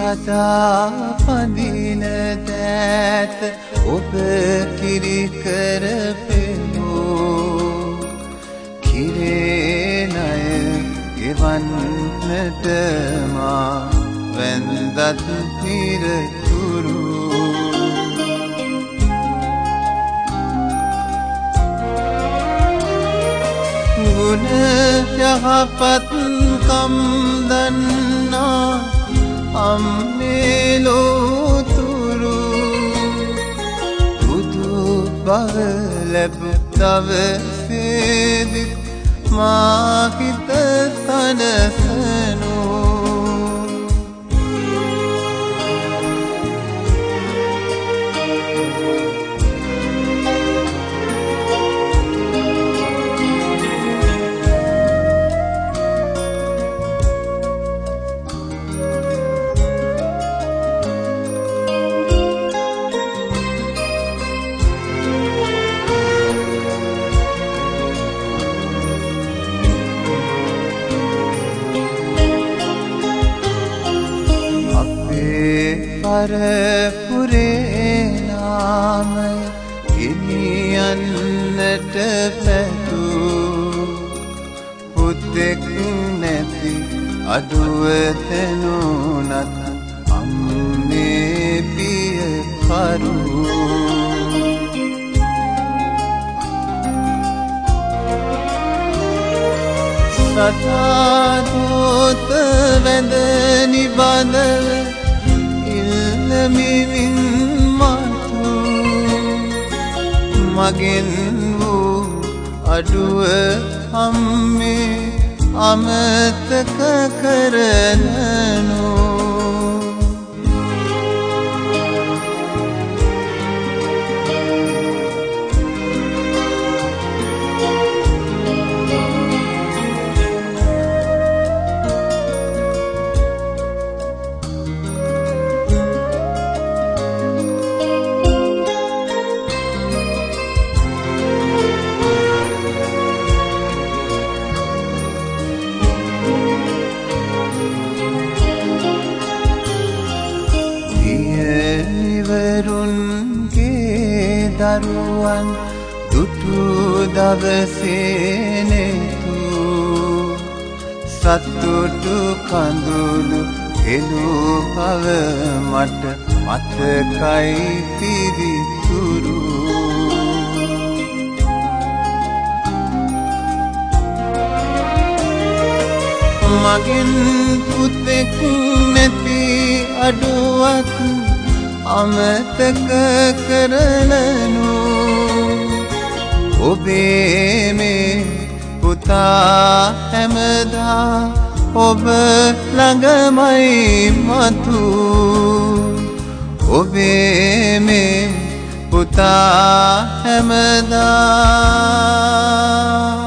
සදා පඳින දෑත ඔබ කිරි කරපෙමු කිරේ ණය ගෙවන්නට මා වැන්දත් නිරතුරු ගුණ යහපත්කම් දන්නා අම්මේ ලෝතුරු බුදු බව ලැබු දවසේදී මා හිත තනසනු පරපුරේ නාමය ගෙනියන්නට පැතු පුතෙක් නැති අඩුව තැනුනත් අම්මේ පිය කරු සදා දෝත වැඳ නිබඳව මිවින් මතු මගෙන් වූ අඩුව අම්මේ අමතක කරනු දරුවන් දුටු දවසේ නෙතු සතුටු කඳුළු එළු බව මට මතකයි පිවිතුරු මගෙන් පුතෙක් නැති අඩුවක් අමතක කරනු ඔබේ මේ පුතා හැමදා ඔබ ළඟමයි මතු ඔබේ මේ පුතා හැමදා